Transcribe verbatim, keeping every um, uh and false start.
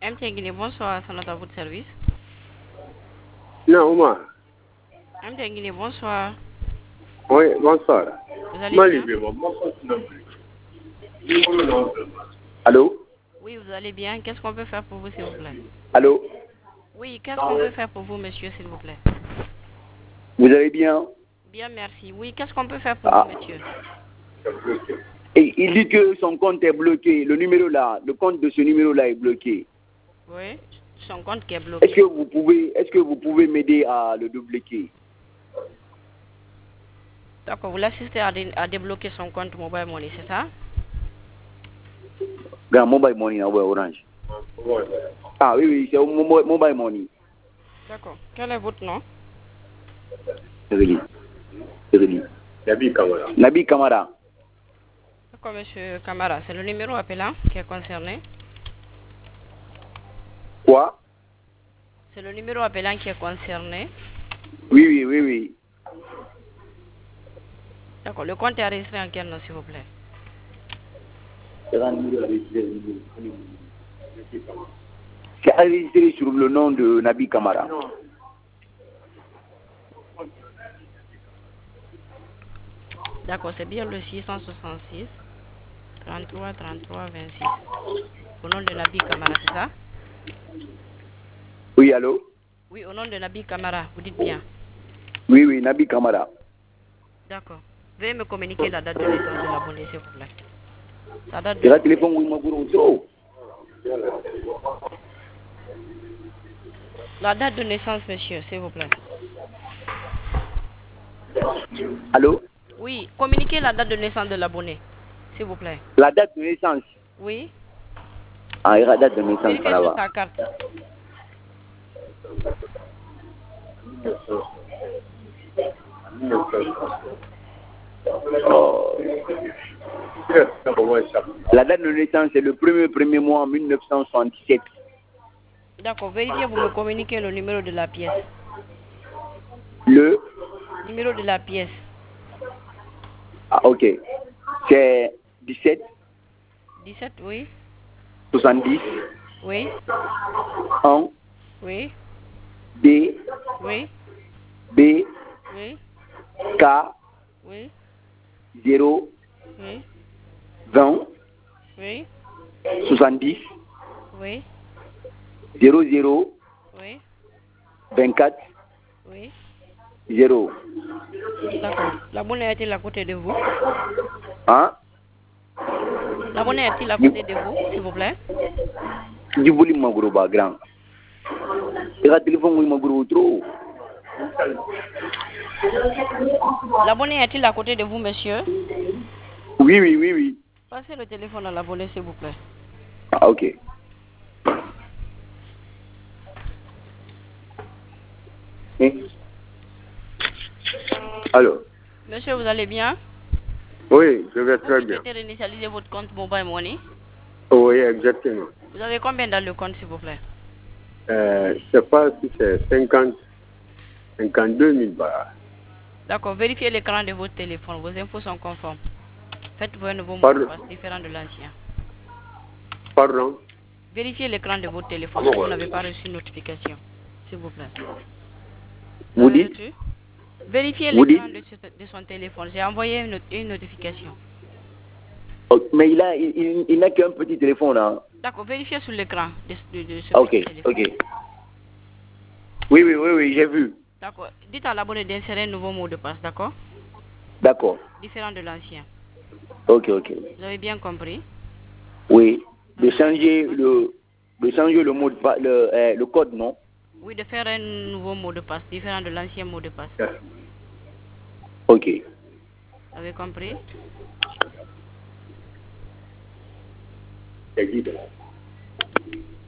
M T Guinée, bonsoir, c'est notre à votre service. Non, Omar. M T Guinée, bonsoir. Oui, bonsoir. Vous allez Mali, bien? Allô? Oui, vous allez bien. Qu'est-ce qu'on peut faire pour vous, s'il vous plaît? Allô? Oui, qu'est-ce qu'on peut faire pour vous, monsieur, s'il vous plaît? Vous allez bien? Bien, merci. Oui, qu'est-ce qu'on peut faire pour Ah. vous, monsieur? Et il dit que son compte est bloqué. Le numéro là, le compte de ce numéro là est bloqué. Oui, son compte qui est bloqué. Est-ce que vous pouvez, est-ce que vous pouvez m'aider à le débloquer? D'accord, vous l'assistez à, dé à débloquer son compte Mobile Money, c'est ça? Grand Mobile Money, ouais, Orange. Ah oui, oui, c'est au mo Mobile Money. D'accord. Quel est votre nom? Réli. Réli. Nabi Kamara. Nabi Kamara. D'accord, monsieur Kamara, c'est le numéro appelant qui est concerné. Quoi? C'est le numéro appelant qui est concerné. Oui, oui, oui, oui. D'accord, le compte est enregistré en quel nom, s'il vous plaît? C'est enregistré sur le nom de Nabi Kamara. D'accord, c'est bien le six cent soixante-six, trente-trois, trente-trois, vingt-six. Au nom de Nabi Kamara, c'est ça? Oui, allô? Oui, au nom de Nabi Kamara, vous dites bien. Oui, oui, Nabi Kamara. D'accord. Veuillez me communiquer la date de naissance de l'abonné, s'il vous plaît. La date de... C'est la téléphone où il m'a La date de naissance, monsieur, s'il vous plaît. Allô? Oui, communiquez la date de naissance de l'abonné, s'il vous plaît. La date de naissance. Oui. Ah, la date de naissance, Vérifiez là sur bas. sa carte. Oh. La date de naissance, c'est le premier premier mois en mille neuf cent soixante-dix-sept. D'accord, vérifiez, vous me communiquez le numéro de la pièce. Le? Numéro de la pièce. Ah, ok. C'est dix-sept. dix-sept, oui. soixante-dix. Oui. un. Oui. D. Oui. B. Oui. K. Oui. zéro. Oui. vingt. Oui. soixante-dix. Oui. zéro zéro. Oui. vingt-quatre. Oui. zéro. D'accord. L'abonné est-il à côté de vous? Hein? L'abonné est-il à côté de vous, s'il vous plaît? Du volume, mon gros, bas, grand. Et la téléphone, oui, mon gros, trop. L'abonné est-il à côté de vous, monsieur? Oui, oui, oui, oui. Passez le téléphone à l'abonné, s'il vous plaît. Ah, ok. Hein? Allô? Monsieur, vous allez bien? Oui, je vais Vous très qui bien. souhaitez réinitialiser votre compte Mobile Money? Oui, exactement. Vous avez combien dans le compte, s'il vous plaît? Euh, je ne sais pas si c'est cinquante, cinquante-deux mille bars. D'accord, vérifiez l'écran de votre téléphone. Vos infos sont conformes. Faites-vous un nouveau mot de Pardon? passe différent de l'ancien. Pardon? Vérifiez l'écran de votre téléphone si vous n'avez pas reçu une notification. S'il vous plaît. Vous Vous avez dites? reçu? Vérifiez Vous l'écran dites? de, de son téléphone. J'ai envoyé une, une notification. Oh, mais il a, il, il, il n'a qu'un petit téléphone, là. D'accord, vérifiez sur l'écran de, de, de ce Ah, ok, petit téléphone. ok. Oui, oui, oui, oui, j'ai vu. D'accord. Dites à l'abonné d'insérer un nouveau mot de passe, d'accord? D'accord. Différent de l'ancien. Ok, ok. Vous avez bien compris? Oui. De changer le, de changer le mot de passe, le, euh, le code, non? Oui, de faire un nouveau mot de passe, différent de l'ancien mot de passe. Ok. Vous avez compris? C'est guide.